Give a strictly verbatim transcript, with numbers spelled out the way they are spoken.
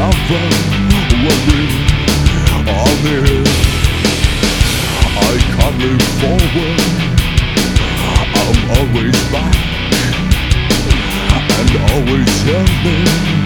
never worry on it. I can't look forward, I'm always back and always helping.